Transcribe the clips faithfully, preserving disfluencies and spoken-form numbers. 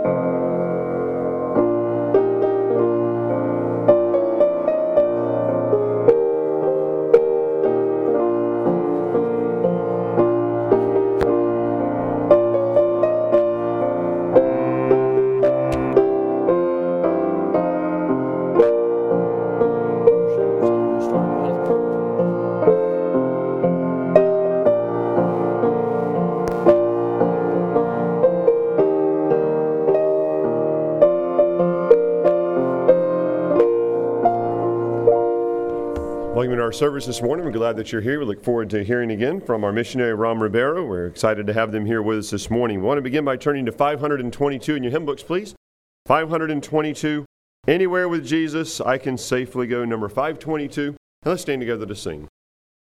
Welcome to our service this morning. We're glad that you're here. We look forward to hearing again from our missionary, Ram Ribeiro. We're excited to have them here with us this morning. We want to begin by turning to five hundred twenty-two in your hymn books, please. five hundred twenty-two, Anywhere with Jesus, I Can Safely Go, number five twenty-two. And let's stand together to sing.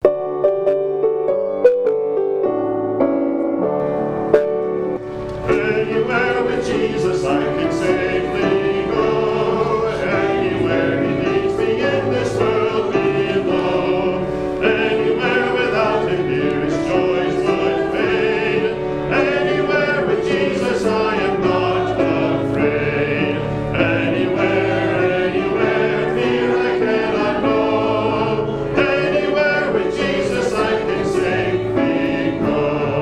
Anywhere with Jesus, I can safely go. Anywhere He leads me in this world below. Anywhere without Him, dearest joys would fade. Anywhere with Jesus, I am not afraid. Anywhere, anywhere, fear I cannot know. Anywhere with Jesus, I can safely go.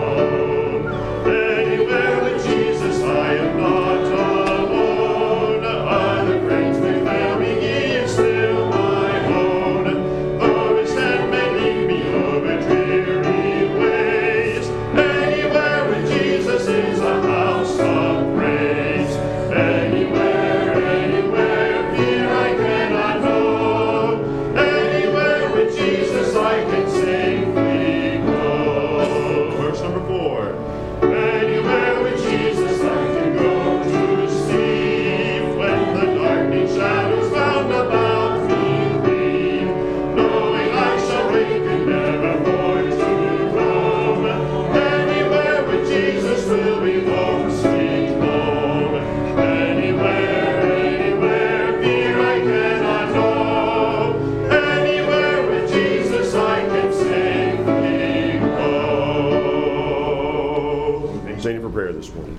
Anywhere with Jesus, I am not alone. Other friends may fail me, He is still my own. Though His hand may lead me over dreary ways, anywhere with Jesus is a house of praise. Anywhere, anywhere, fear I cannot know. Anywhere with Jesus I can safely go. Verse number four. Anywhere with Jesus I can go to sleep when the darkening shadows round about me leave, knowing I shall wake and never more to roam. Anywhere with Jesus will be home, sweet home. Anywhere, anywhere, fear I cannot know. Anywhere with Jesus I can safely go. Standing for prayer this morning.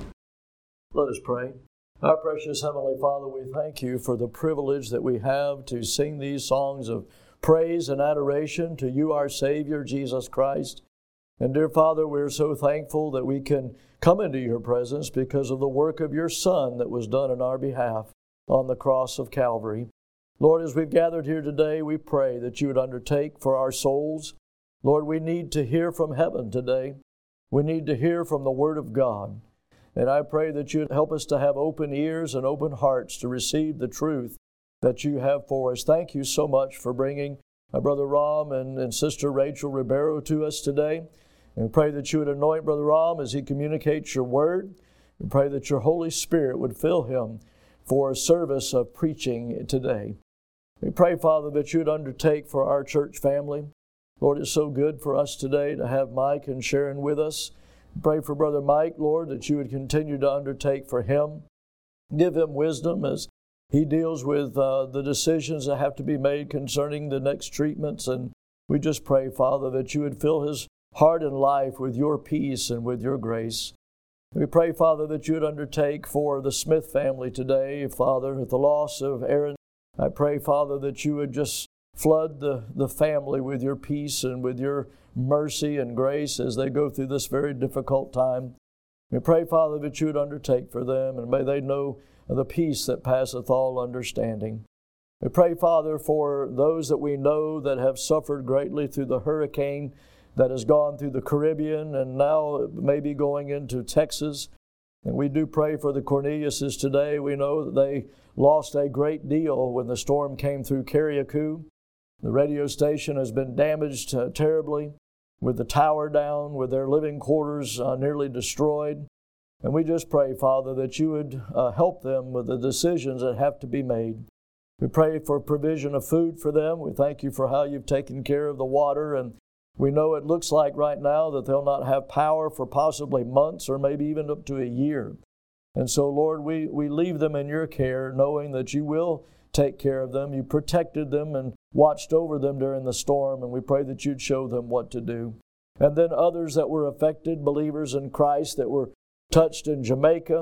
Let us pray. Our precious Heavenly Father, we thank you for the privilege that we have to sing these songs of praise and adoration to you, our Savior, Jesus Christ. And dear Father, we're so thankful that we can come into your presence because of the work of your Son that was done in our behalf on the cross of Calvary. Lord, as we've gathered here today, we pray that you would undertake for our souls. Lord, we need to hear from heaven today. We need to hear from the Word of God. And I pray that you'd help us to have open ears and open hearts to receive the truth that you have for us. Thank you so much for bringing my Brother Ram and, and Sister Rachel Ribeiro to us today. And pray that you would anoint Brother Ram as he communicates your word. And pray that your Holy Spirit would fill him for a service of preaching today. We pray, Father, that you would undertake for our church family. Lord, it's so good for us today to have Mike and Sharon with us. Pray for Brother Mike, Lord, that you would continue to undertake for him. Give him wisdom as he deals with uh, the decisions that have to be made concerning the next treatments. And we just pray, Father, that you would fill his heart and life with your peace and with your grace. We pray, Father, that you would undertake for the Smith family today, Father, at the loss of Aaron. I pray, Father, that you would just flood the, the family with your peace and with your mercy and grace as they go through this very difficult time. We pray, Father, that you would undertake for them, and may they know the peace that passeth all understanding. We pray, Father, for those that we know that have suffered greatly through the hurricane that has gone through the Caribbean and now maybe going into Texas. And we do pray for the Corneliuses today. We know that they lost a great deal when the storm came through Carriacou. The radio station has been damaged uh, terribly, with the tower down, with their living quarters uh, nearly destroyed. And we just pray, Father, that you would uh, help them with the decisions that have to be made. We pray for provision of food for them. We thank you for how you've taken care of the water. And we know it looks like right now that they'll not have power for possibly months or maybe even up to a year. And so, Lord, we, we leave them in your care, knowing that you will take care of them. You protected them and watched over them during the storm, and we pray that you'd show them what to do. And then others that were affected, believers in Christ that were touched in Jamaica.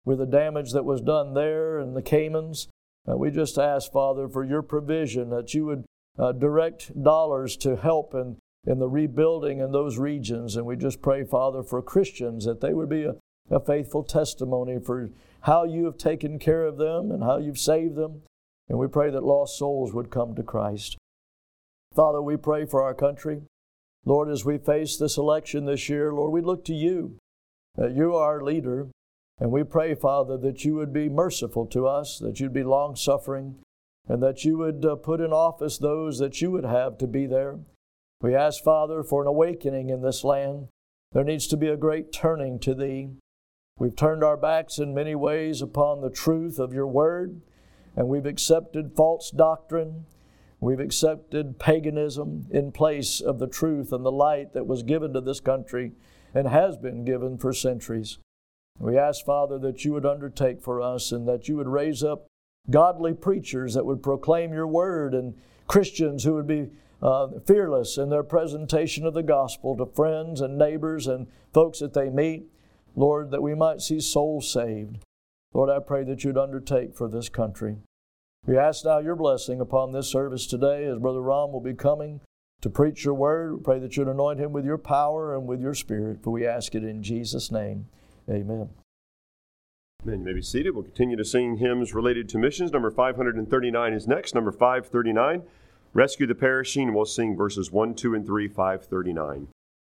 with the damage that was done there in the Caymans. Uh, we just ask, Father, for your provision, that you would uh, direct dollars to help in, in the rebuilding in those regions. And we just pray, Father, for Christians, that they would be a, a faithful testimony for how you have taken care of them and how you've saved them. And we pray that lost souls would come to Christ. Father, we pray for our country. Lord, as we face this election this year, Lord, we look to you. Uh, you are our leader. And we pray, Father, that you would be merciful to us, that you'd be long-suffering, and that you would uh, put in office those that you would have to be there. We ask, Father, for an awakening in this land. There needs to be a great turning to thee. We've turned our backs in many ways upon the truth of your word, and we've accepted false doctrine. We've accepted paganism in place of the truth and the light that was given to this country and has been given for centuries. We ask, Father, that you would undertake for us and that you would raise up godly preachers that would proclaim your word and Christians who would be uh, fearless in their presentation of the gospel to friends and neighbors and folks that they meet. Lord, that we might see souls saved. Lord, I pray that you'd undertake for this country. We ask now your blessing upon this service today as Brother Ram will be coming to preach your word. We pray that you'd anoint him with your power and with your spirit, for we ask it in Jesus' name. Amen. Amen. You may be seated. We'll continue to sing hymns related to missions. Number five hundred thirty-nine is next. Number five thirty-nine, Rescue the Perishing. We'll sing verses one, two, and three, five thirty-nine.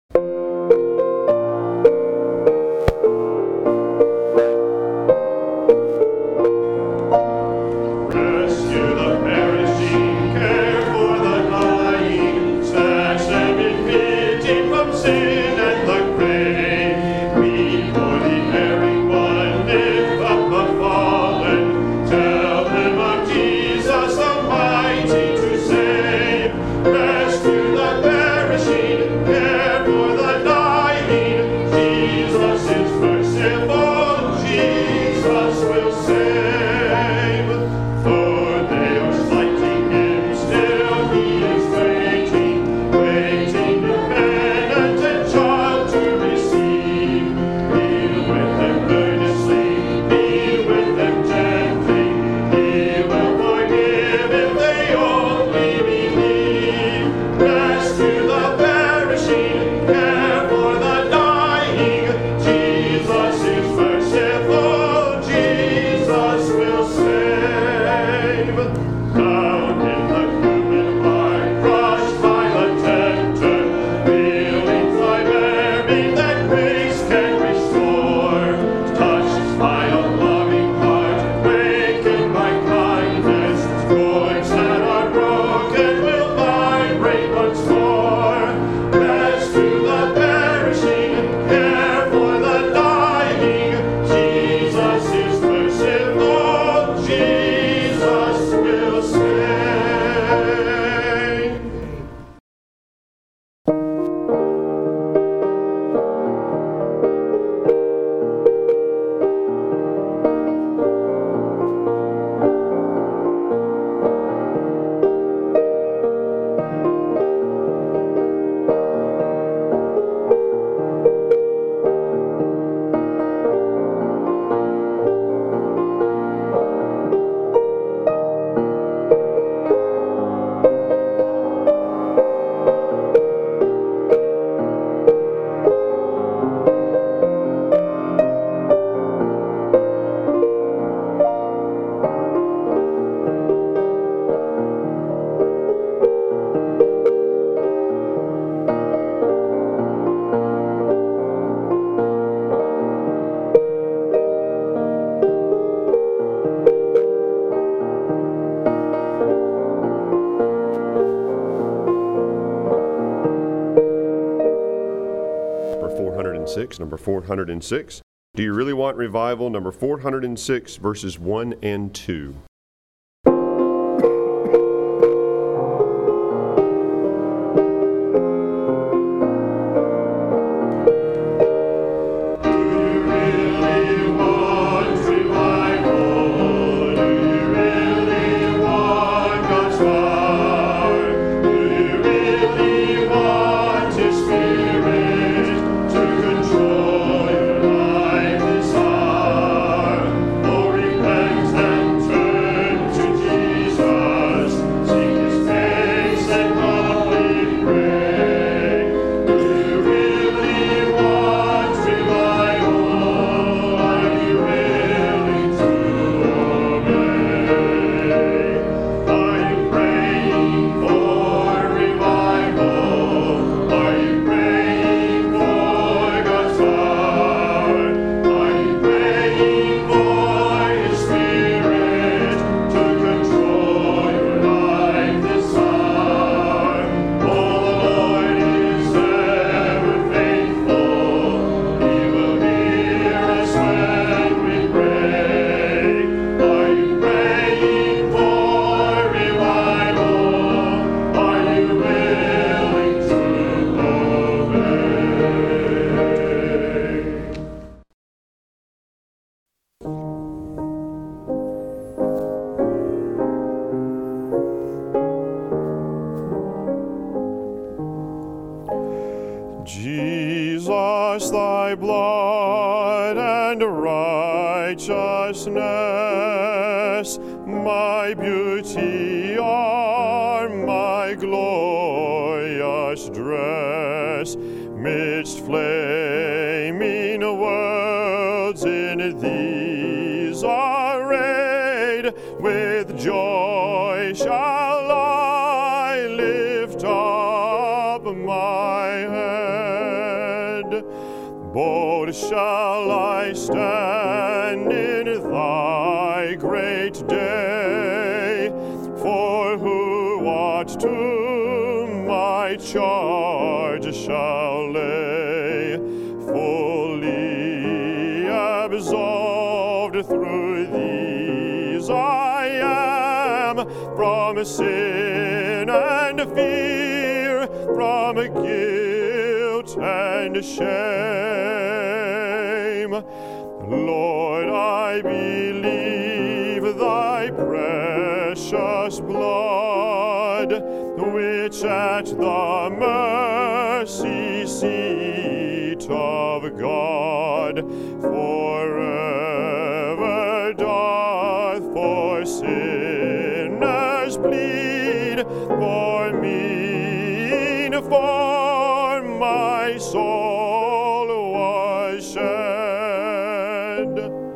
Number four hundred six. Do you really want revival? Number four hundred six, verses one and two. Spirit to control your life desire. precious thy blood and righteousness, my beauty are my glorious dress. Midst flaming worlds in these arrayed, with joy shall I lift up my head. Bold shall I stand in thy great day, for who ought to my charge shall lay, fully absolved through these I am, from sin and fear, from guilt and shame. Lord, I believe thy precious blood, which at the mercy seat of God forever doth for sinners plead, for me, for my soul was shed.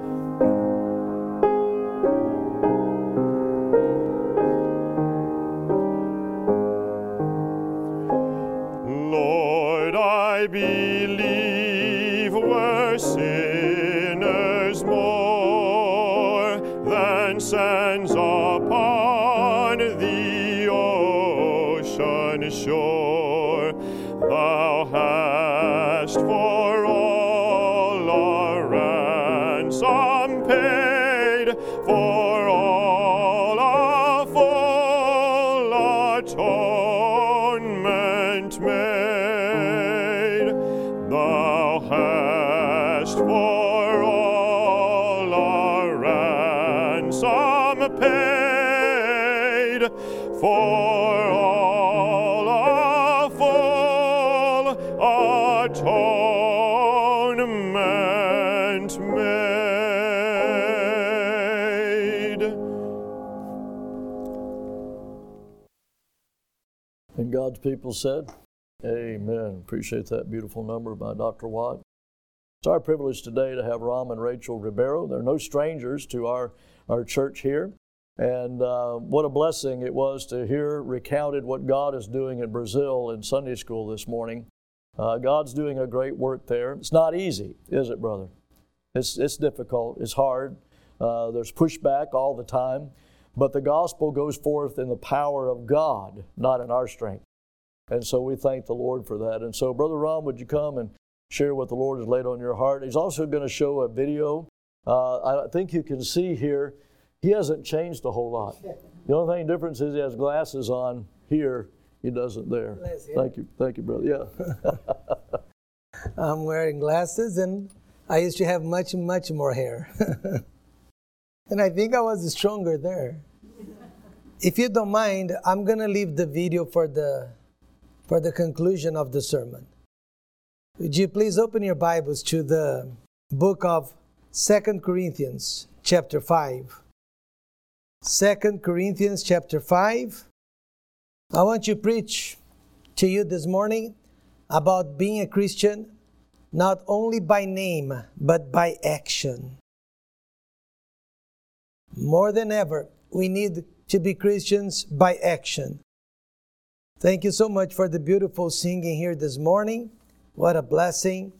Lord, I believe we're sinners more than sands upon the ocean shore. Thou hast for all our ransom paid, for all our full atonement made. Thou hast for all our ransom paid, for all our full atonement made. And God's people said, amen. Appreciate that beautiful number by Doctor Watt. It's our privilege today to have Ram and Rachel Ribeiro. They're no strangers to our, our church here. And uh, what a blessing it was to hear recounted what God is doing in Brazil in Sunday school this morning. Uh, God's doing a great work there. It's not easy, is it, brother? It's, it's difficult. It's hard. Uh, there's pushback all the time. But the gospel goes forth in the power of God, not in our strength. And so we thank the Lord for that. And so, Brother Ram, would you come and share what the Lord has laid on your heart? He's also going to show a video. Uh, I think you can see here, he hasn't changed a whole lot. The only thing difference is he has glasses on here. He doesn't there. Thank you. Thank you, brother. Yeah. I'm wearing glasses, and I used to have much, much more hair. And I think I was stronger there. If you don't mind, I'm going to leave the video for the for the conclusion of the sermon. Would you please open your Bibles to the book of Second Corinthians chapter five. Second Corinthians chapter five. I want to preach to you this morning about being a Christian, not only by name, but by action. More than ever, we need to be Christians by action. Thank you so much for the beautiful singing here this morning. What a blessing.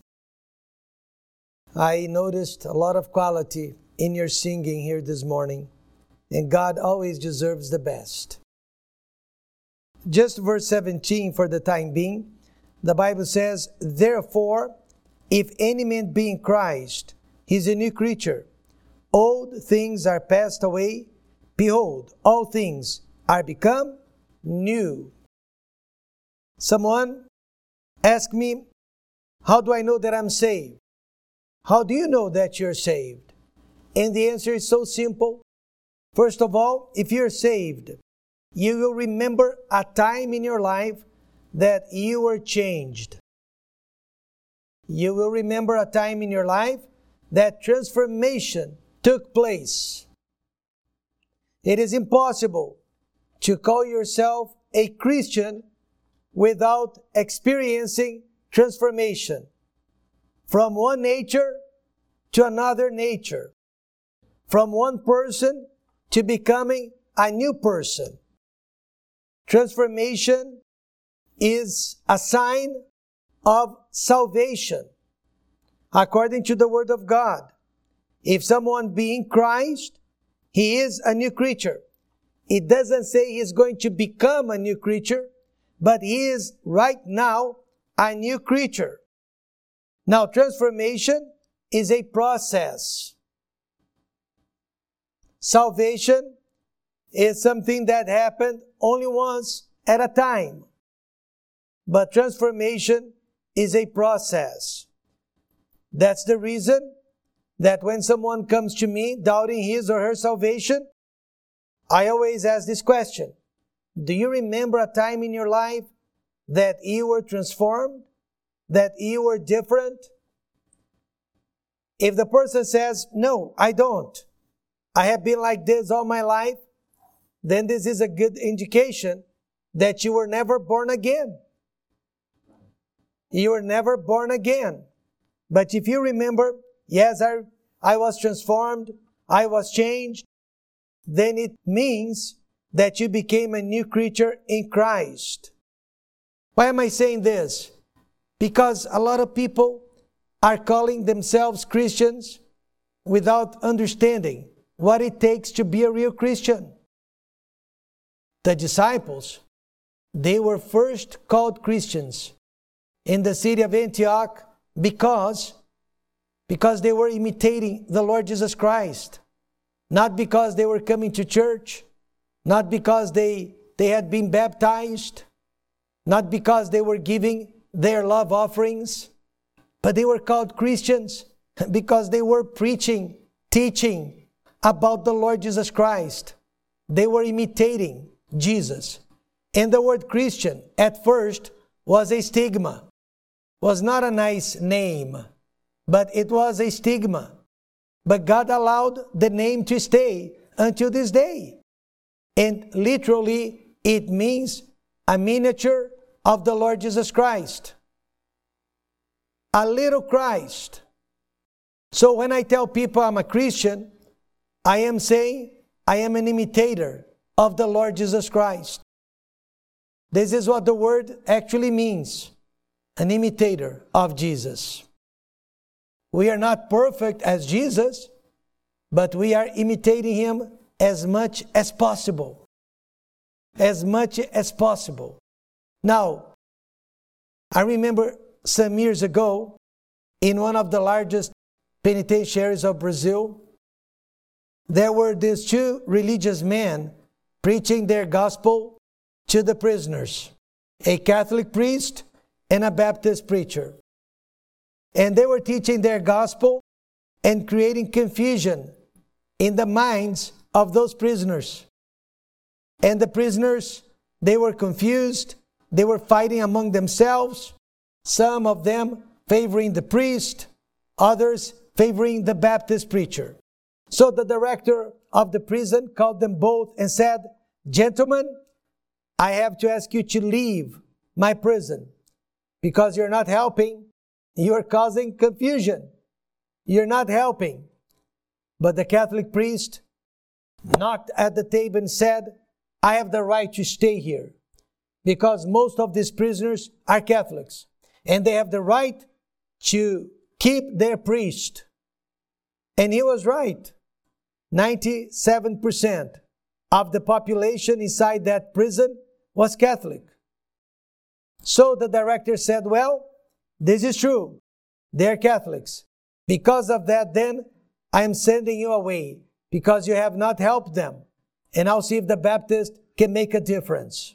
I noticed a lot of quality in your singing here this morning. And God always deserves the best. Just verse seventeen for the time being. The Bible says, therefore, if any man be in Christ, he is a new creature. Old things are passed away. Behold, all things are become new. Someone asked me, how do I know that I'm saved? How do you know that you're saved? And the answer is so simple. First of all, if you're saved, you will remember a time in your life that you were changed. you will remember a time in your life that transformation took place. It is impossible to call yourself a Christian without experiencing transformation from one nature to another nature, from one person to becoming a new person. Transformation is a sign of salvation. According to the Word of God, if someone be in Christ, he is a new creature. It doesn't say he is going to become a new creature, but he is right now a new creature. Now, transformation is a process. Salvation is something that happened only once at a time. But transformation is a process. That's the reason that when someone comes to me doubting his or her salvation, I always ask this question. Do you remember a time in your life that you were transformed? That you were different? If the person says, no, I don't, I have been like this all my life, then this is a good indication that you were never born again. You were never born again. But if you remember, yes, I, I was transformed, I was changed, then it means that you became a new creature in Christ. Why am I saying this? Because a lot of people are calling themselves Christians without understanding what it takes to be a real Christian. The disciples, they were first called Christians in the city of Antioch because, because they were imitating the Lord Jesus Christ. Not because they were coming to church, not because they, they had been baptized, not because they were giving their love offerings, but they were called Christians because they were preaching, teaching about the Lord Jesus Christ. They were imitating Jesus. And the word Christian at first was a stigma. Was not a nice name, but it was a stigma. But God allowed the name to stay until this day. And literally, it means a miniature of the Lord Jesus Christ. A little Christ. So when I tell people I'm a Christian, I am saying I am an imitator of the Lord Jesus Christ. This is what the word actually means. An imitator of Jesus. We are not perfect as Jesus, but we are imitating Him as much as possible. As much as possible. Now, I remember some years ago, in one of the largest penitentiaries of Brazil, there were these two religious men preaching their gospel to the prisoners. A Catholic priest and a Baptist preacher. And they were teaching their gospel and creating confusion in the minds of those prisoners. And the prisoners, they were confused. They were fighting among themselves. Some of them favoring the priest, others favoring the Baptist preacher. So the director of the prison called them both and said, "Gentlemen, I have to ask you to leave my prison because you're not helping. You're causing confusion. You're not helping." But the Catholic priest knocked at the table and said, "I have the right to stay here because most of these prisoners are Catholics and they have the right to keep their priest." And he was right. ninety-seven percent of the population inside that prison was Catholic. So the director said, "Well, this is true. They're Catholics. Because of that, then, I am sending you away because you have not helped them. And I'll see if the Baptist can make a difference."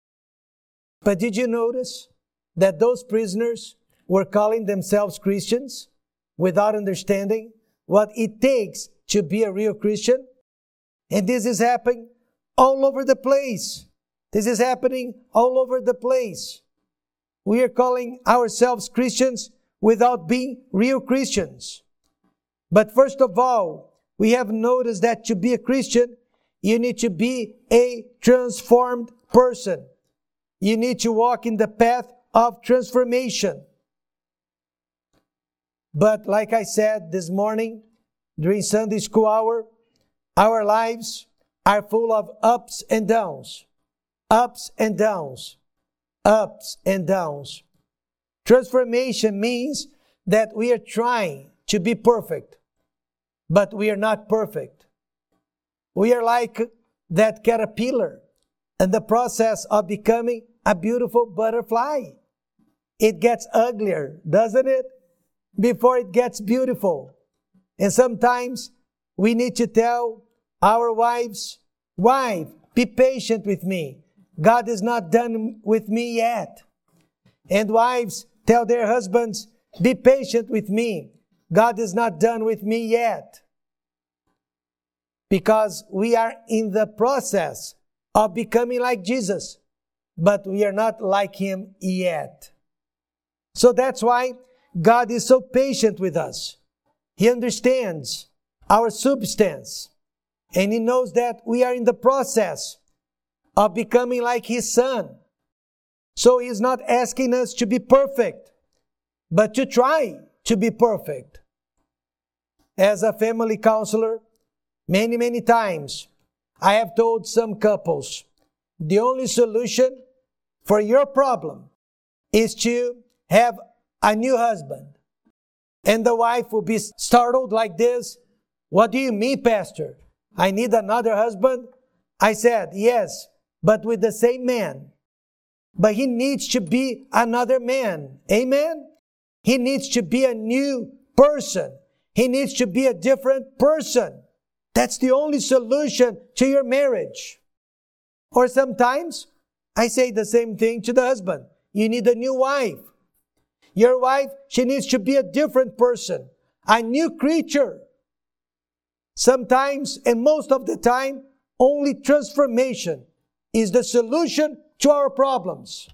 But did you notice that those prisoners were calling themselves Christians without understanding what it takes to be a real Christian? And this is happening all over the place. This is happening all over the place. We are calling ourselves Christians without being real Christians. But first of all, we have noticed that to be a Christian, you need to be a transformed person. You need to walk in the path of transformation. But like I said this morning, during Sunday school hour, our lives are full of ups and downs. Ups and downs. Ups and downs. Transformation means that we are trying to be perfect, but we are not perfect. We are like that caterpillar in the process of becoming a beautiful butterfly. It gets uglier, doesn't it? Before it gets beautiful. And sometimes we need to tell our wives, wife, be patient with me. God is not done with me yet. And wives tell their husbands, be patient with me. God is not done with me yet. Because we are in the process of becoming like Jesus, but we are not like Him yet. So that's why God is so patient with us. He understands our substance, and He knows that we are in the process of becoming like His Son. So He's not asking us to be perfect, but to try to be perfect. As a family counselor, many, many times, I have told some couples, the only solution for your problem is to have a new husband. And the wife will be startled like this. What do you mean, Pastor? I need another husband? I said, yes, but with the same man. But he needs to be another man. Amen? He needs to be a new person. He needs to be a different person. That's the only solution to your marriage. Or sometimes, I say the same thing to the husband. You need a new wife. Your wife, she needs to be a different person, a new creature. Sometimes, and most of the time, only transformation is the solution to our problems.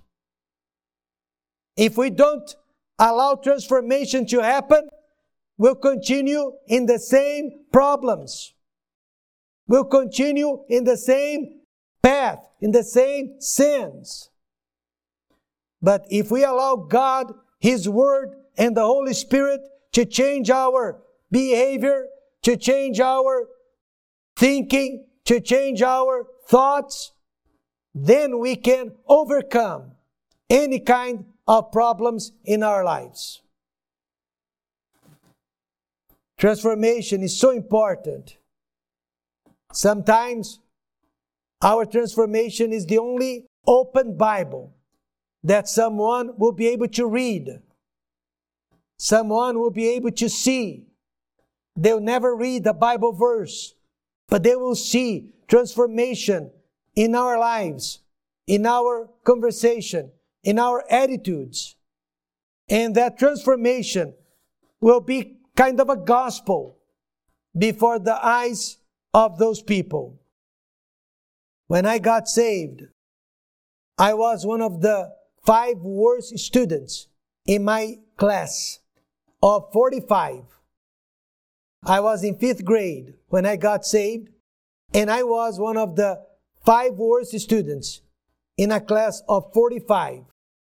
If we don't allow transformation to happen, we'll continue in the same problems. We'll continue in the same path, in the same sins. But if we allow God, His Word, and the Holy Spirit to change our behavior, to change our thinking, to change our thoughts, then we can overcome any kind of problems in our lives. Transformation is so important. Sometimes our transformation is the only open Bible that someone will be able to read. Someone will be able to see. They'll never read a Bible verse, but they will see transformation in our lives, in our conversation, in our attitudes. And that transformation will be kind of a gospel before the eyes of those people. When I got saved, I was one of the five worst students in my class of forty-five. I was in fifth grade when I got saved, and I was one of the five worst students in a class of forty-five.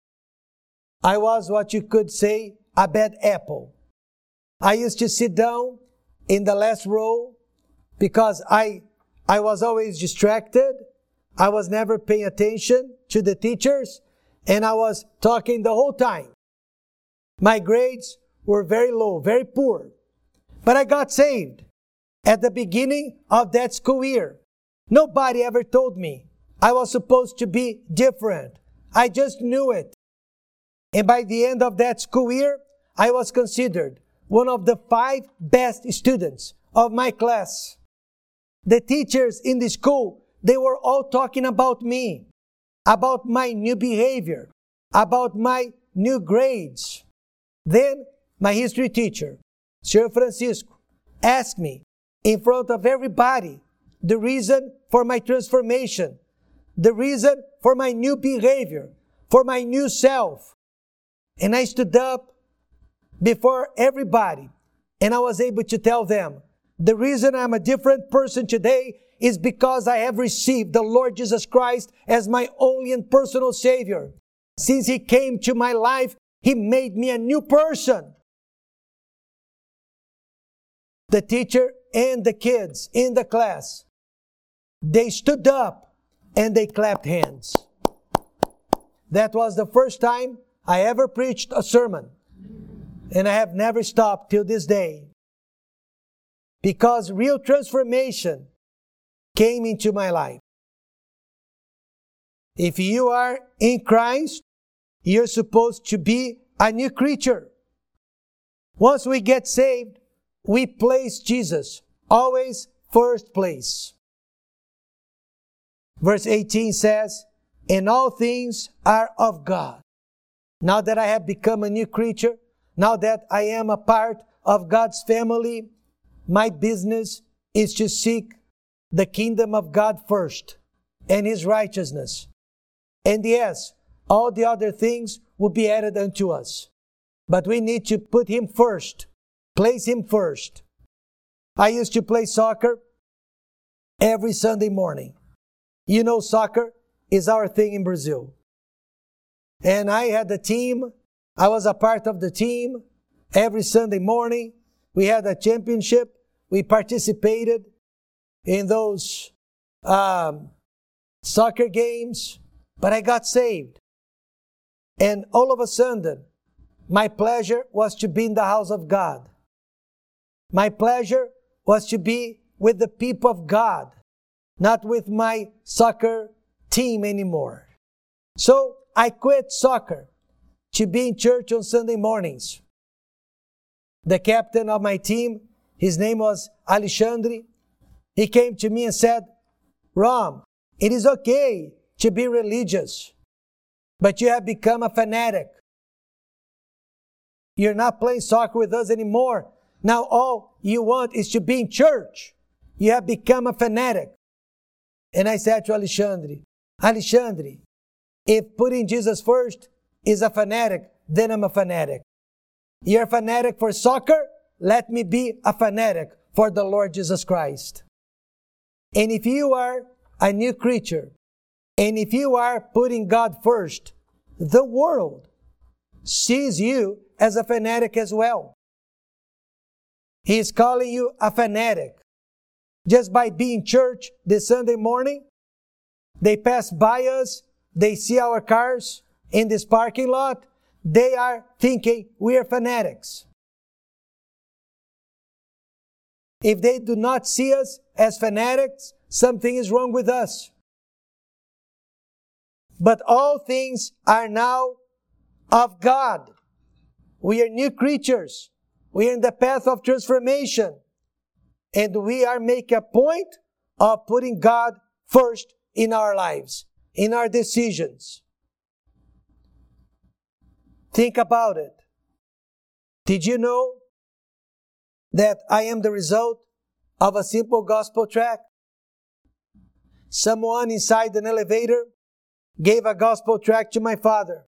I was what you could say a bad apple. I used to sit down in the last row because I, I was always distracted. I was never paying attention to the teachers, and I was talking the whole time. My grades were very low, very poor. But I got saved at the beginning of that school year. Nobody ever told me I was supposed to be different. I just knew it. And by the end of that school year, I was considered one of the five best students of my class. The teachers in the school, they were all talking about me, about my new behavior, about my new grades. Then my history teacher, Sir Francisco, asked me in front of everybody the reason for my transformation, the reason for my new behavior, for my new self. And I stood up before everybody. And I was able to tell them, the reason I'm a different person today is because I have received the Lord Jesus Christ as my only and personal Savior. Since He came to my life, He made me a new person. The teacher and the kids in the class, they stood up and they clapped hands. That was the first time I ever preached a sermon. And I have never stopped till this day. Because real transformation came into my life. If you are in Christ, you're supposed to be a new creature. Once we get saved, we place Jesus always first place. Verse eighteen says, and all things are of God. Now that I have become a new creature, now that I am a part of God's family, my business is to seek the kingdom of God first and His righteousness. And yes, all the other things will be added unto us. But we need to put Him first, place Him first. I used to play soccer every Sunday morning. You know, soccer is our thing in Brazil. And I had a team. I was a part of the team. Every Sunday morning, we had a championship. We participated in those um, soccer games. But I got saved. And all of a sudden, my pleasure was to be in the house of God. My pleasure was to be with the people of God, not with my soccer team anymore. So I quit soccer to be in church on Sunday mornings. The captain of my team, his name was Alexandre. He came to me and said, Rom, it is okay to be religious, but you have become a fanatic. You're not playing soccer with us anymore. Now all you want is to be in church. You have become a fanatic. And I said to Alexandre, Alexandre, if putting Jesus first is a fanatic, then I'm a fanatic. You're a fanatic for soccer? Let me be a fanatic for the Lord Jesus Christ. And if you are a new creature, and if you are putting God first, the world sees you as a fanatic as well. He is calling you a fanatic. Just by being church this Sunday morning, they pass by us, they see our cars in this parking lot, they are thinking we are fanatics. If they do not see us as fanatics, something is wrong with us. But all things are now of God. We are new creatures. We are in the path of transformation. And we are making a point of putting God first in our lives, in our decisions. Think about it. Did you know that I am the result of a simple gospel tract? Someone inside an elevator gave a gospel tract to my father.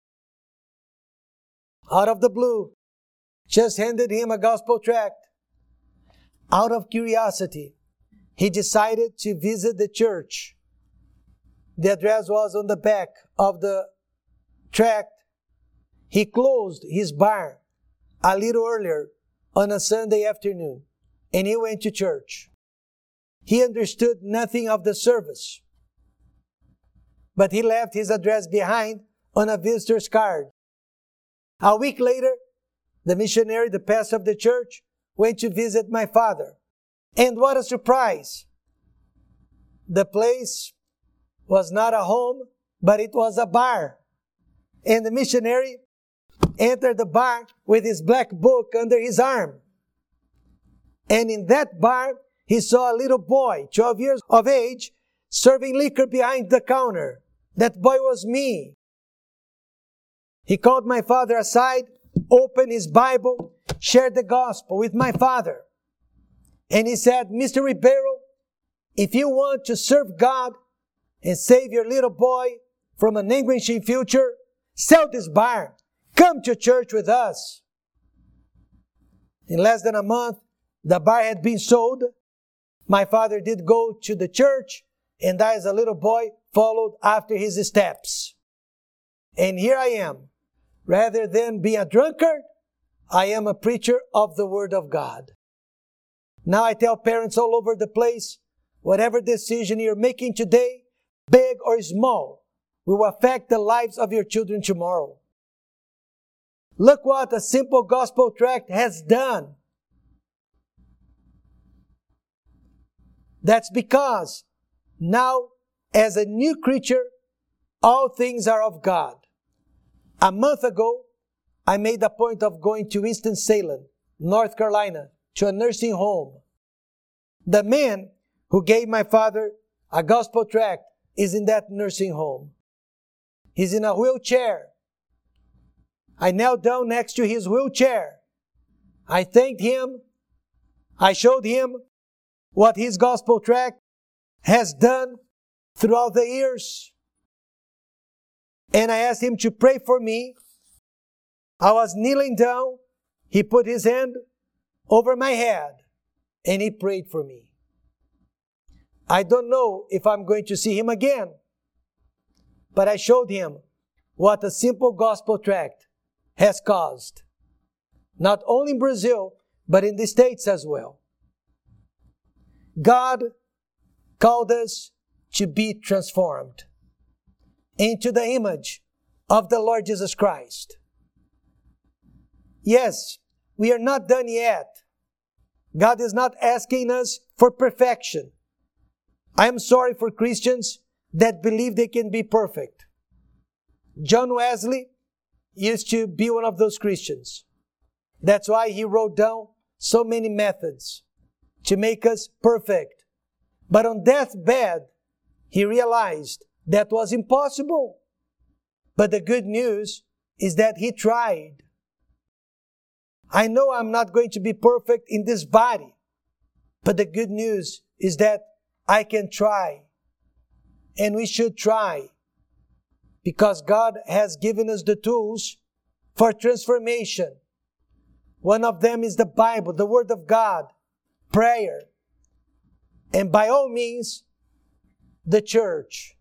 Out of the blue, just handed him a gospel tract. Out of curiosity, he decided to visit the church. The address was on the back of the tract. He closed his barn a little earlier on a Sunday afternoon, and he went to church. He understood nothing of the service, but he left his address behind on a visitor's card. A week later, the missionary, the pastor of the church, went to visit my father. And what a surprise! The place was not a home, but it was a bar. And the missionary entered the bar with his black book under his arm. And in that bar, he saw a little boy, twelve years of age, serving liquor behind the counter. That boy was me. He called my father aside, opened his Bible, shared the gospel with my father. And he said, Mister Ribeiro, if you want to serve God and save your little boy from an anguishing future, sell this barn. Come to church with us. In less than a month, the bar had been sold. My father did go to the church, and I, as a little boy, followed after his steps. And here I am. Rather than being a drunkard, I am a preacher of the Word of God. Now I tell parents all over the place, whatever decision you're making today, big or small, will affect the lives of your children tomorrow. Look what a simple gospel tract has done. That's because now, as a new creature, all things are of God. A month ago, I made a point of going to Winston-Salem, North Carolina, to a nursing home. The man who gave my father a gospel tract is in that nursing home. He's in a wheelchair. I knelt down next to his wheelchair. I thanked him. I showed him what his gospel tract has done throughout the years. And I asked him to pray for me. I was kneeling down. He put his hand over my head and he prayed for me. I don't know if I'm going to see him again, but I showed him what a simple gospel tract has caused. Not only in Brazil, but in the States as well. God called us to be transformed into the image of the Lord Jesus Christ. Yes, we are not done yet. God is not asking us for perfection. I am sorry for Christians that believe they can be perfect. John Wesley used to be one of those Christians. That's why he wrote down so many methods to make us perfect. But on death's bed, he realized that was impossible. But the good news is that he tried. I know I'm not going to be perfect in this body, but the good news is that I can try. And we should try, because God has given us the tools for transformation. One of them is the Bible, the Word of God, prayer, and by all means, the church,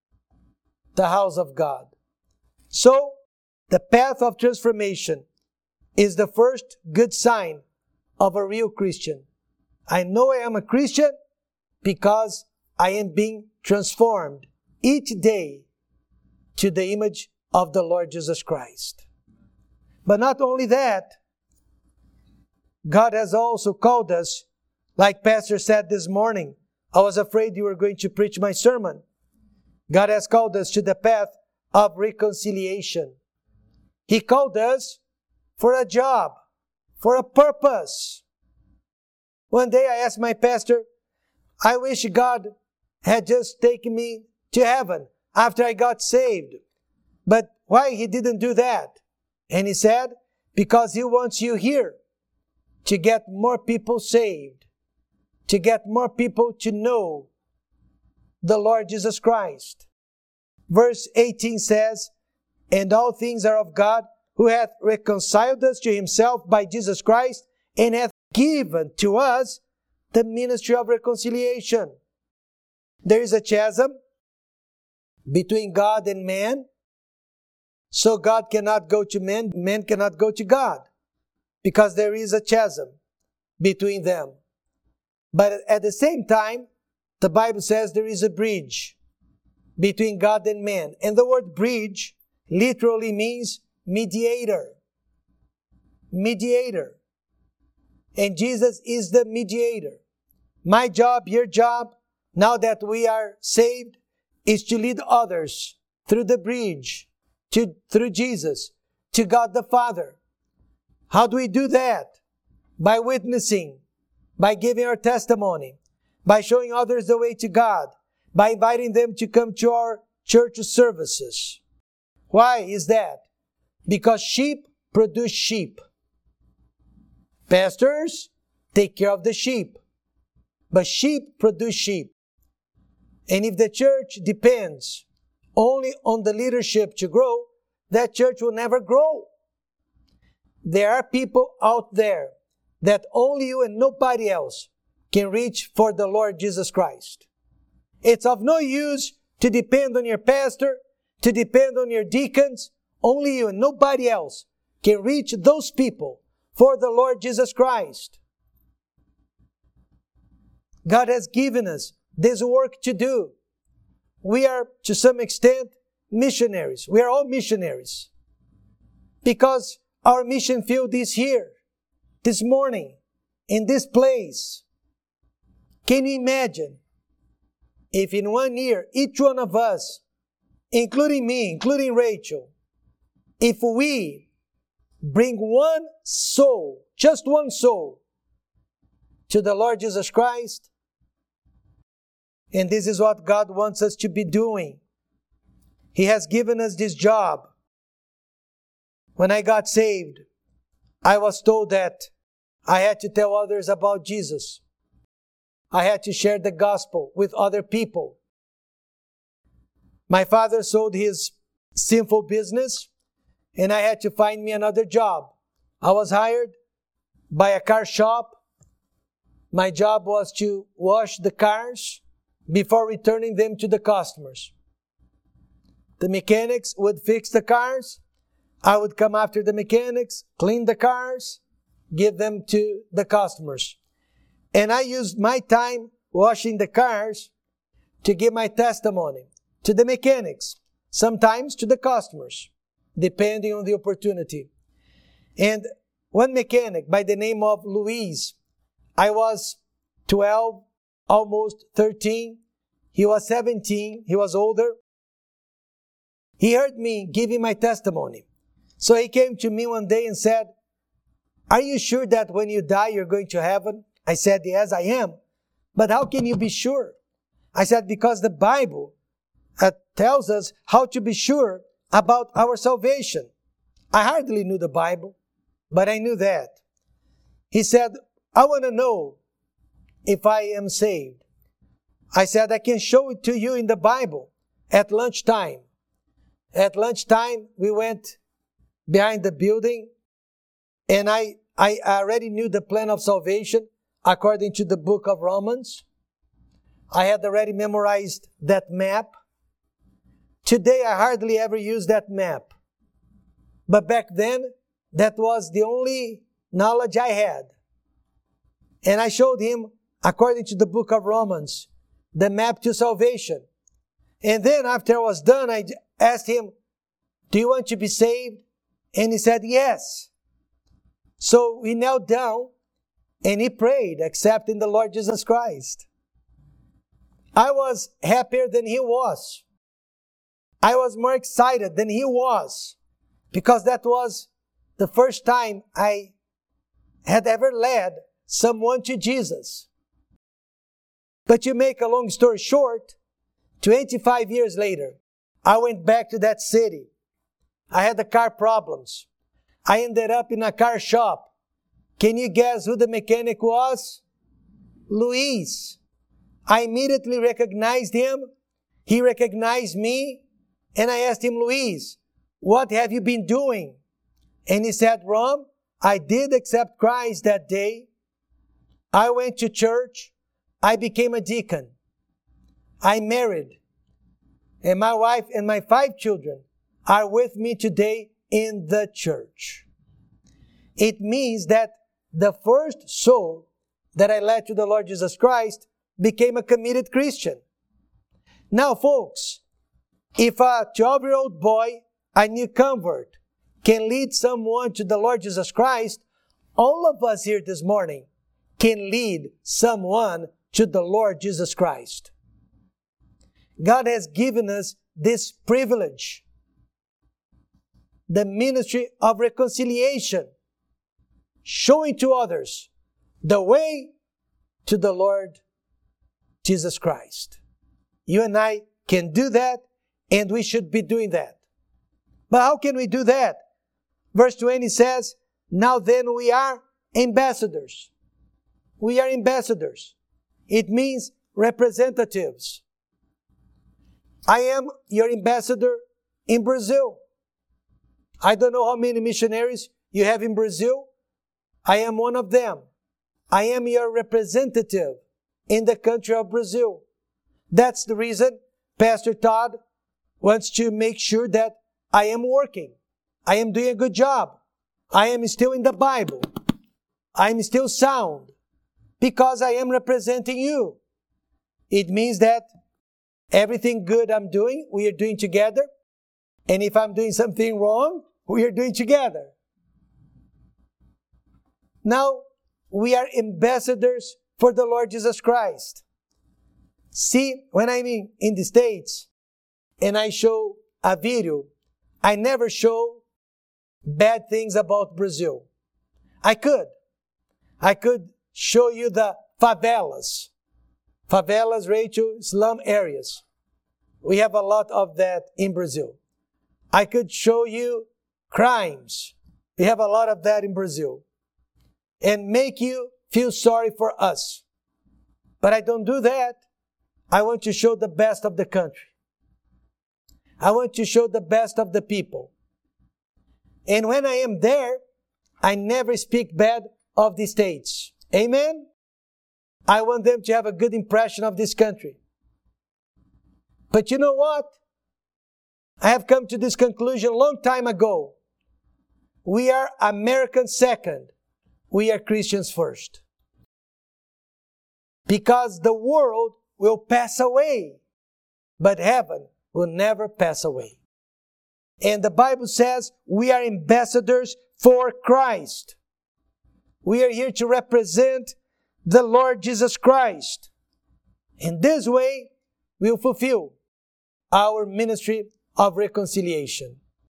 the house of God. So, the path of transformation is the first good sign of a real Christian. I know I am a Christian because I am being transformed each day to the image of the Lord Jesus Christ. But not only that, God has also called us, like Pastor said this morning. I was afraid you were going to preach my sermon. God has called us to the path of reconciliation. He called us for a job, for a purpose. One day I asked my pastor, I wish God had just taken me to heaven after I got saved. But why He didn't do that? And he said, because He wants you here to get more people saved, to get more people to know the Lord Jesus Christ. Verse eighteen says, and all things are of God, who hath reconciled us to Himself by Jesus Christ, and hath given to us the ministry of reconciliation. There is a chasm between God and man, so God cannot go to man, man cannot go to God, because there is a chasm between them. But at the same time, the Bible says there is a bridge between God and man. And the word bridge literally means mediator. Mediator. And Jesus is the mediator. My job, your job, now that we are saved, is to lead others through the bridge, to, through Jesus, to God the Father. How do we do that? By witnessing, by giving our testimony, by showing others the way to God, by inviting them to come to our church services. Why is that? Because sheep produce sheep. Pastors take care of the sheep, but sheep produce sheep. And if the church depends only on the leadership to grow, that church will never grow. There are people out there that only you and nobody else can reach for the Lord Jesus Christ. It's of no use to depend on your pastor, to depend on your deacons. Only you and nobody else can reach those people for the Lord Jesus Christ. God has given us this work to do. We are, to some extent, missionaries. We are all missionaries. Because our mission field is here, this morning, in this place. Can you imagine if in one year, each one of us, including me, including Rachel, if we bring one soul, just one soul, to the Lord Jesus Christ? And this is what God wants us to be doing. He has given us this job. When I got saved, I was told that I had to tell others about Jesus. I had to share the gospel with other people. My father sold his sinful business, and I had to find me another job. I was hired by a car shop. My job was to wash the cars before returning them to the customers. The mechanics would fix the cars. I would come after the mechanics, clean the cars, give them to the customers. And I used my time washing the cars to give my testimony to the mechanics, sometimes to the customers, depending on the opportunity. And one mechanic by the name of Luis, I was twelve, almost thirteen. He was seventeen. He was older. He heard me giving my testimony. So he came to me one day and said, "Are you sure that when you die you're going to heaven?" I said, "Yes, I am." "But how can you be sure?" I said, "Because the Bible uh, tells us how to be sure about our salvation." I hardly knew the Bible, but I knew that. He said, "I want to know if I am saved." I said, "I can show it to you in the Bible at lunchtime." At lunchtime, we went behind the building, and I, I already knew the plan of salvation according to the book of Romans. I had already memorized that map. Today, I hardly ever use that map. But back then, that was the only knowledge I had. And I showed him, according to the book of Romans, the map to salvation. And then after I was done, I asked him, "Do you want to be saved?" And he said, "Yes." So we knelt down and he prayed, accepting the Lord Jesus Christ. I was happier than he was. I was more excited than he was, because that was the first time I had ever led someone to Jesus. But to make a long story short, twenty-five years later, I went back to that city. I had the car problems. I ended up in a car shop. Can you guess who the mechanic was? Luis. I immediately recognized him. He recognized me. And I asked him, "Luis, what have you been doing?" And he said, "Rom, I did accept Christ that day. I went to church. I became a deacon. I married. And my wife and my five children are with me today in the church." It means that the first soul that I led to the Lord Jesus Christ became a committed Christian. Now, folks, if a twelve-year-old boy, a new convert, can lead someone to the Lord Jesus Christ, all of us here this morning can lead someone to the Lord Jesus Christ. God has given us this privilege, the ministry of reconciliation, showing to others the way to the Lord Jesus Christ. You and I can do that, and we should be doing that. But how can we do that? Verse twenty says, "Now then we are ambassadors." We are ambassadors. It means representatives. I am your ambassador in Brazil. I don't know how many missionaries you have in Brazil, I am one of them. I am your representative in the country of Brazil. That's the reason Pastor Todd wants to make sure that I am working. I am doing a good job. I am still in the Bible. I am still sound because I am representing you. It means that everything good I'm doing, we are doing together. And if I'm doing something wrong, we are doing together. Now, we are ambassadors for the Lord Jesus Christ. See, when I'm in, in the States and I show a video, I never show bad things about Brazil. I could. I could show you the favelas. Favelas, Rachel, slum areas. We have a lot of that in Brazil. I could show you crimes. We have a lot of that in Brazil. And make you feel sorry for us. But I don't do that. I want to show the best of the country. I want to show the best of the people. And when I am there, I never speak bad of the States. Amen? I want them to have a good impression of this country. But you know what? I have come to this conclusion a long time ago. We are Americans second. We are Christians first. Because the world will pass away, but heaven will never pass away. And the Bible says we are ambassadors for Christ. We are here to represent the Lord Jesus Christ. In this way, we will fulfill our ministry of reconciliation.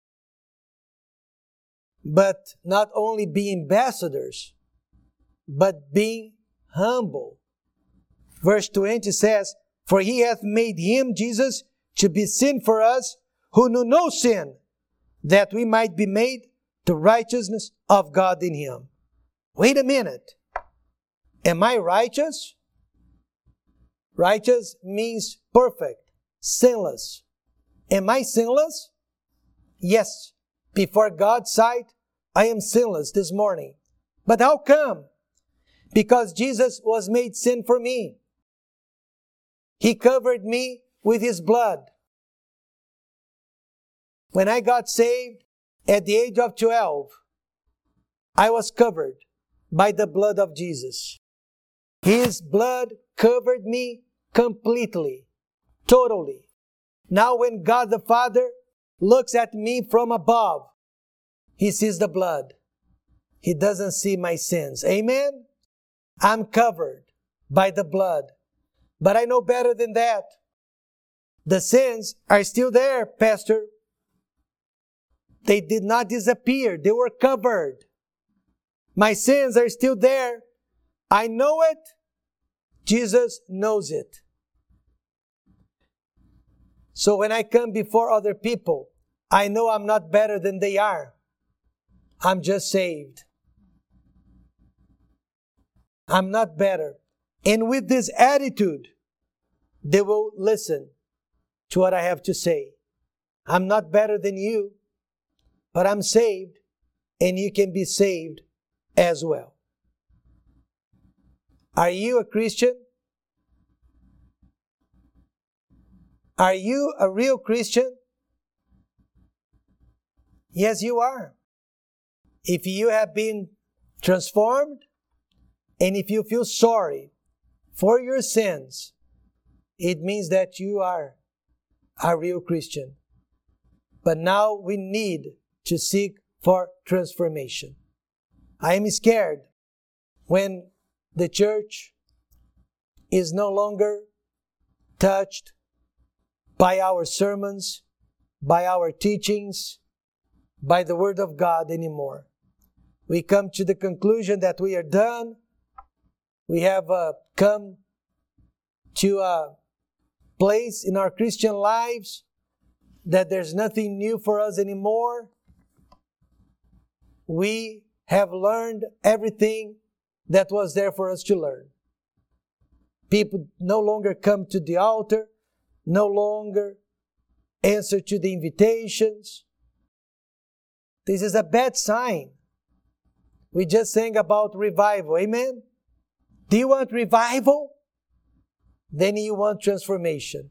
But not only be ambassadors, but being humble. Verse twenty says, "For he hath made him, Jesus, to be sin for us, who knew no sin, that we might be made the righteousness of God in him." Wait a minute. Am I righteous? Righteous means perfect, sinless. Am I sinless? Yes. Before God's sight, I am sinless this morning. But how come? Because Jesus was made sin for me. He covered me with His blood. When I got saved at the age of twelve, I was covered by the blood of Jesus. His blood covered me completely, totally. Now when God the Father looks at me from above, He sees the blood. He doesn't see my sins. Amen? I'm covered by the blood. But I know better than that. The sins are still there, Pastor. They did not disappear. They were covered. My sins are still there. I know it. Jesus knows it. So when I come before other people, I know I'm not better than they are. I'm just saved. I'm not better. And with this attitude, they will listen to what I have to say. I'm not better than you, but I'm saved, and you can be saved as well. Are you a Christian? Are you a real Christian? Yes, you are. If you have been transformed, and if you feel sorry for your sins, it means that you are a real Christian. But now we need to seek for transformation. I am scared when the church is no longer touched by our sermons, by our teachings, by the Word of God anymore. We come to the conclusion that we are done. We have uh, come to a place in our Christian lives that there's nothing new for us anymore. We have learned everything that was there for us to learn. People no longer come to the altar, no longer answer to the invitations. This is a bad sign. We just sang about revival. Amen? Do you want revival? Then you want transformation.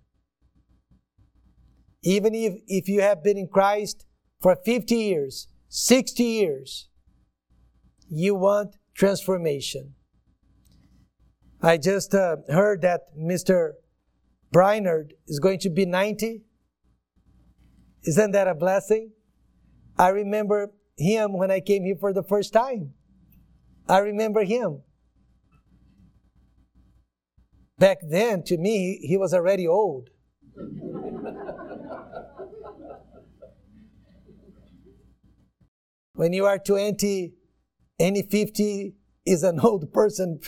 Even if, if you have been in Christ for fifty years, sixty years, you want transformation. I just uh, heard that Mister Breinerd is going to be ninety. Isn't that a blessing? I remember him when I came here for the first time. I remember him. Back then, to me, he was already old. When you are twenty, any fifty is an old person.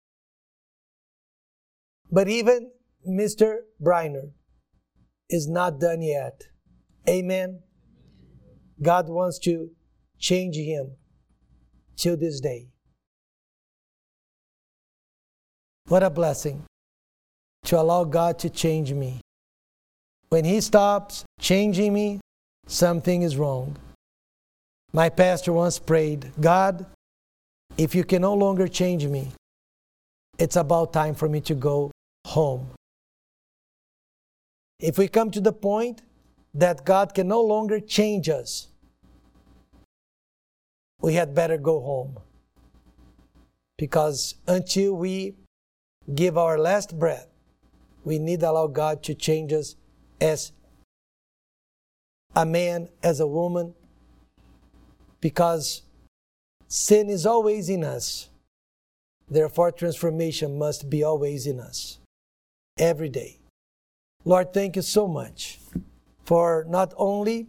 But even Mister Breinerd is not done yet. Amen. God wants to change him till this day. What a blessing to allow God to change me. When He stops changing me, something is wrong. My pastor once prayed, God, if you can no longer change me, it's about time for me to go home. If we come to the point that God can no longer change us, we had better go home. Because until we give our last breath, we need to allow God to change us as a man, as a woman, because sin is always in us. Therefore, transformation must be always in us, every day. Lord, thank you so much for not only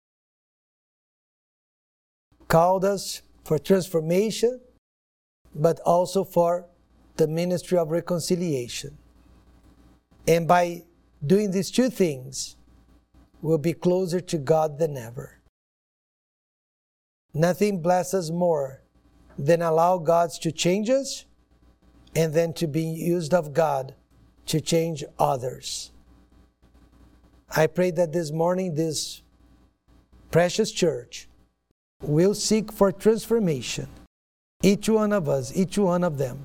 called us for transformation, but also for the ministry of reconciliation. And by doing these two things, we'll be closer to God than ever. Nothing blesses more than allow God to change us and then to be used of God to change others. I pray that this morning, this precious church will seek for transformation, each one of us, each one of them,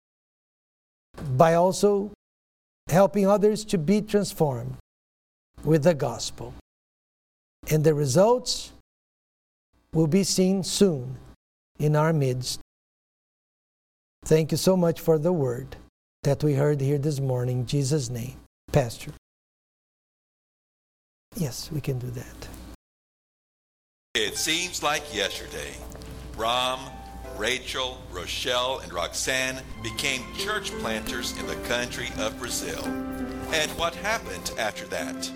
by also helping others to be transformed with the gospel. And the results will be seen soon in our midst. Thank you so much for the word that we heard here this morning. In Jesus' name. Pastor. Yes, we can do that. It seems like yesterday, Ram, Rachel, Rochelle, and Roxanne became church planters in the country of Brazil. And what happened after that?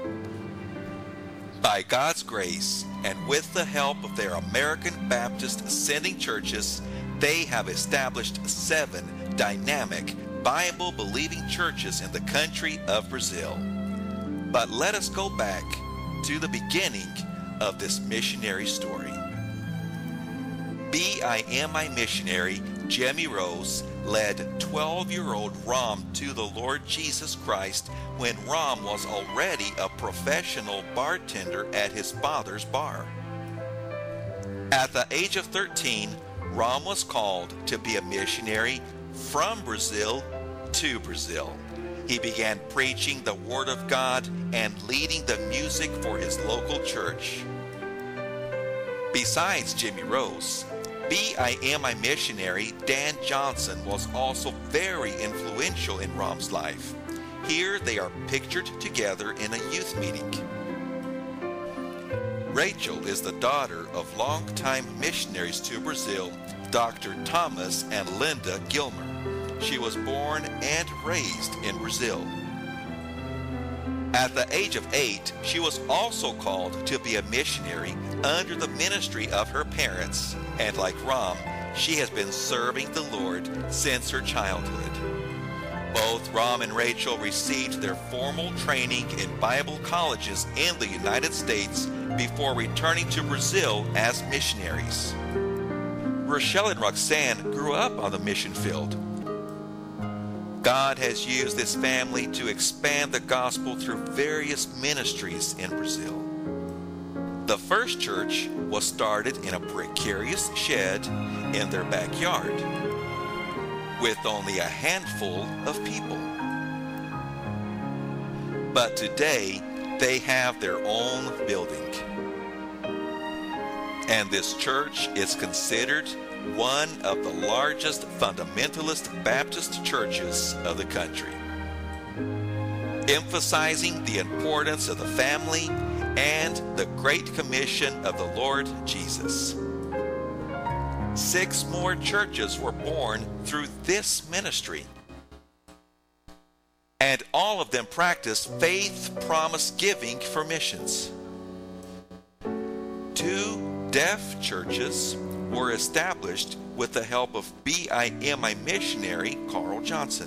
By God's grace, and with the help of their American Baptist sending churches, they have established seven dynamic, Bible-believing churches in the country of Brazil. But let us go back to the beginning of this missionary story. B I M I missionary Jemmy Rose led twelve-year-old Ram to the Lord Jesus Christ when Ram was already a professional bartender at his father's bar. At the age of thirteen, Ram was called to be a missionary from Brazil to Brazil. He began preaching the Word of God and leading the music for his local church. Besides Jimmy Rose, B I M I missionary Dan Johnson was also very influential in Ram's life. Here they are pictured together in a youth meeting. Rachel is the daughter of longtime missionaries to Brazil, Doctor Thomas and Linda Gilmer. She was born and raised in Brazil. At the age of eight, she was also called to be a missionary under the ministry of her parents, and like Ram, she has been serving the Lord since her childhood. Both Ram and Rachel received their formal training in Bible colleges in the United States before returning to Brazil as missionaries. Rochelle and Roxanne grew up on the mission field. God has used this family to expand the gospel through various ministries in Brazil. The first church was started in a precarious shed in their backyard with only a handful of people. But today, they have their own building. And this church is considered one of the largest fundamentalist Baptist churches of the country, emphasizing the importance of the family and the Great Commission of the Lord Jesus. Six more churches were born through this ministry, and all of them practice faith promise giving for missions. Two deaf churches were established with the help of B I M I missionary Carl Johnson.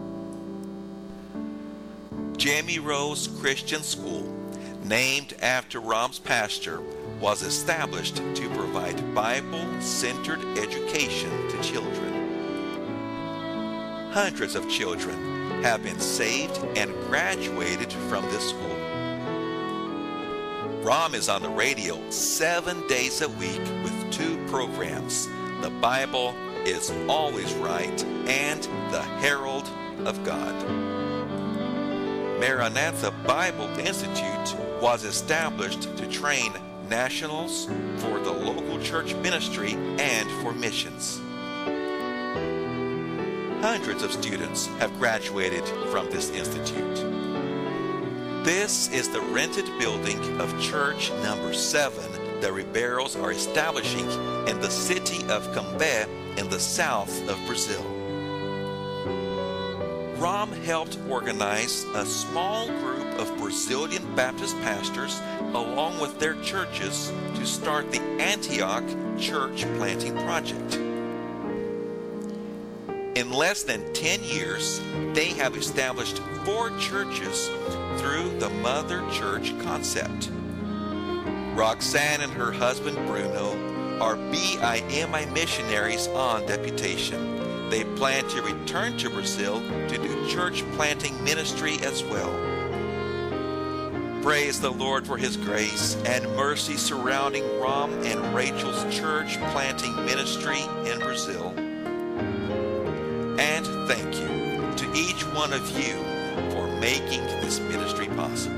Jamie Rose Christian School, named after Rom's pastor, was established to provide Bible-centered education to children. Hundreds of children have been saved and graduated from this school. Rom is on the radio seven days a week with two programs, The Bible is Always Right and The Herald of God. Maranatha Bible Institute was established to train nationals for the local church ministry and for missions. Hundreds of students have graduated from this institute. This is the rented building of church number seven the Ribeiros are establishing in the city of Cambé in the south of Brazil. Rom helped organize a small group of Brazilian Baptist pastors along with their churches to start the Antioch Church Planting Project. In less than ten years, they have established four churches through the Mother Church concept. Roxanne and her husband Bruno are B I M I missionaries on deputation. They plan to return to Brazil to do church planting ministry as well. Praise the Lord for His grace and mercy surrounding Rom and Rachel's church planting ministry in Brazil. And thank you to each one of you for making this ministry possible.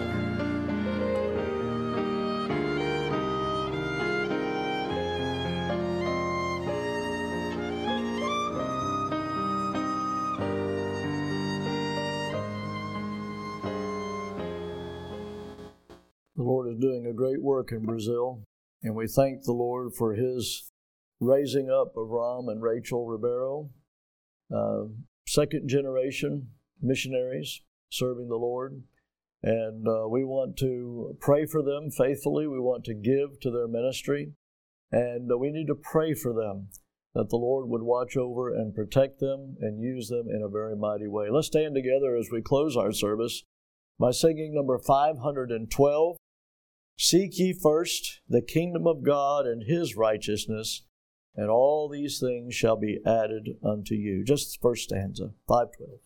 The Lord is doing a great work in Brazil, and we thank the Lord for His raising up of Rom and Rachel Ribeiro, uh, second generation missionaries serving the Lord. And uh, we want to pray for them faithfully. We want to give to their ministry. And uh, we need to pray for them that the Lord would watch over and protect them and use them in a very mighty way. Let's stand together as we close our service by singing number five hundred twelve. Seek ye first the kingdom of God and His righteousness, and all these things shall be added unto you. Just the first stanza, five twelve.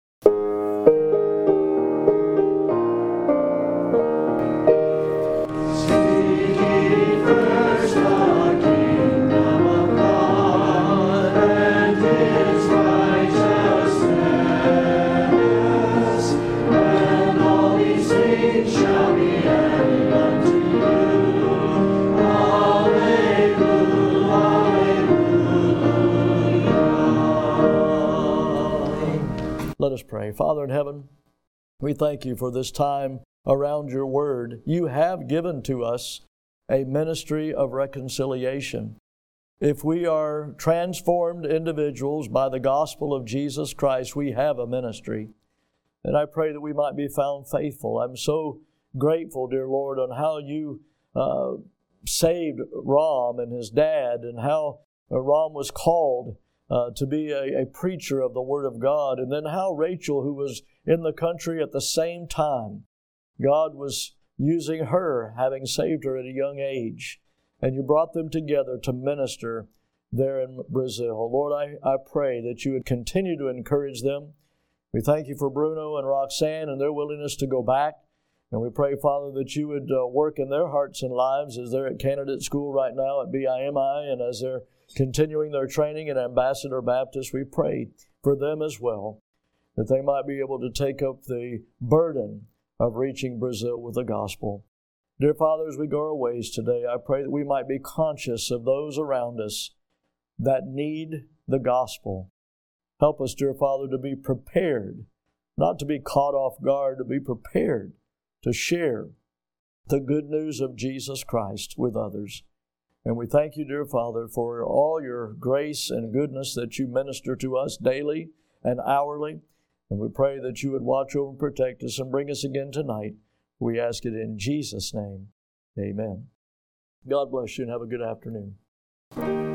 Let us pray. Father in heaven, we thank you for this time around your word. You have given to us a ministry of reconciliation. If we are transformed individuals by the gospel of Jesus Christ, we have a ministry. And I pray that we might be found faithful. I'm so grateful, dear Lord, on how you uh, saved Rom and his dad, and how uh, Rom was called Uh, to be a, a preacher of the Word of God. And then how Rachel, who was in the country at the same time, God was using her, having saved her at a young age. And you brought them together to minister there in Brazil. Lord, I, I pray that you would continue to encourage them. We thank you for Bruno and Roxanne and their willingness to go back. And we pray, Father, that you would uh, work in their hearts and lives as they're at candidate school right now at B I M I, and as they're continuing their training at Ambassador Baptist. We pray for them as well, that they might be able to take up the burden of reaching Brazil with the gospel. Dear Father, as we go our ways today, I pray that we might be conscious of those around us that need the gospel. Help us, dear Father, to be prepared, not to be caught off guard, to be prepared to share the good news of Jesus Christ with others. And we thank you, dear Father, for all your grace and goodness that you minister to us daily and hourly. And we pray that you would watch over and protect us and bring us again tonight. We ask it in Jesus' name. Amen. God bless you and have a good afternoon.